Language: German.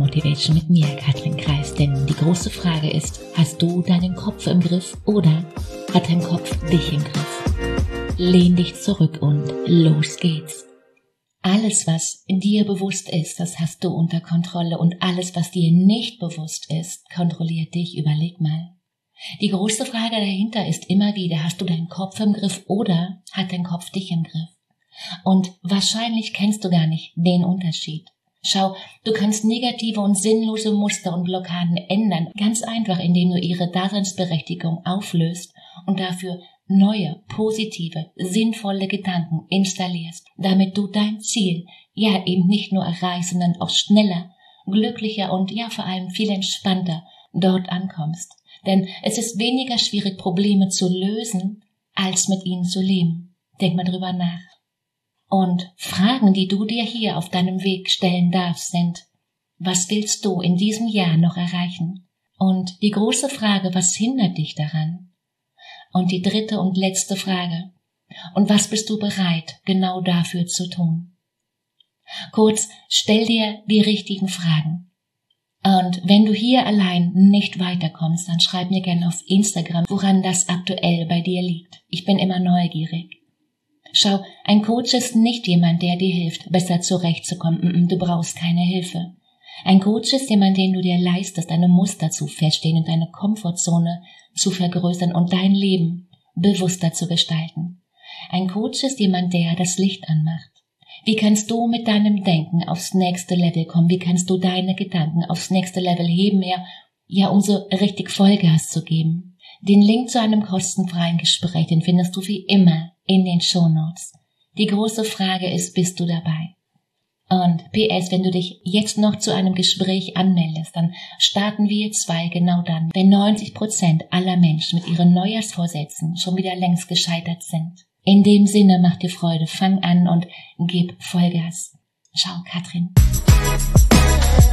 Motivation mit mir, Katrin Kreis. Denn die große Frage ist, hast du deinen Kopf im Griff oder hat dein Kopf dich im Griff? Lehn dich zurück und los geht's. Alles, was in dir bewusst ist, das hast du unter Kontrolle, und alles, was dir nicht bewusst ist, kontrolliert dich. Überleg mal. Die große Frage dahinter ist immer wieder, hast du deinen Kopf im Griff oder hat dein Kopf dich im Griff? Und wahrscheinlich kennst du gar nicht den Unterschied. Schau, du kannst negative und sinnlose Muster und Blockaden ändern, ganz einfach, indem du ihre Daseinsberechtigung auflöst und dafür neue, positive, sinnvolle Gedanken installierst, damit du dein Ziel ja eben nicht nur erreichst, sondern auch schneller, glücklicher und ja vor allem viel entspannter dort ankommst. Denn es ist weniger schwierig, Probleme zu lösen, als mit ihnen zu leben. Denk mal drüber nach. Und Fragen, die du dir hier auf deinem Weg stellen darfst, sind: Was willst du in diesem Jahr noch erreichen? Und die große Frage, was hindert dich daran? Und die dritte und letzte Frage: Und was bist du bereit, genau dafür zu tun? Kurz, stell dir die richtigen Fragen. Und wenn du hier allein nicht weiterkommst, dann schreib mir gerne auf Instagram, woran das aktuell bei dir liegt. Ich bin immer neugierig. Schau, ein Coach ist nicht jemand, der dir hilft, besser zurechtzukommen. Du brauchst keine Hilfe. Ein Coach ist jemand, den du dir leistest, deine Muster zu feststehen und deine Komfortzone zu vergrößern und dein Leben bewusster zu gestalten. Ein Coach ist jemand, der das Licht anmacht. Wie kannst du mit deinem Denken aufs nächste Level kommen? Wie kannst du deine Gedanken aufs nächste Level heben, um so richtig Vollgas zu geben? Den Link zu einem kostenfreien Gespräch, den findest du wie immer in den Shownotes. Die große Frage ist, bist du dabei? Und PS, wenn du dich jetzt noch zu einem Gespräch anmeldest, dann starten wir 2 genau dann, wenn 90% aller Menschen mit ihren Neujahrsvorsätzen schon wieder längst gescheitert sind. In dem Sinne, mach dir Freude, fang an und gib Vollgas. Ciao, Katrin.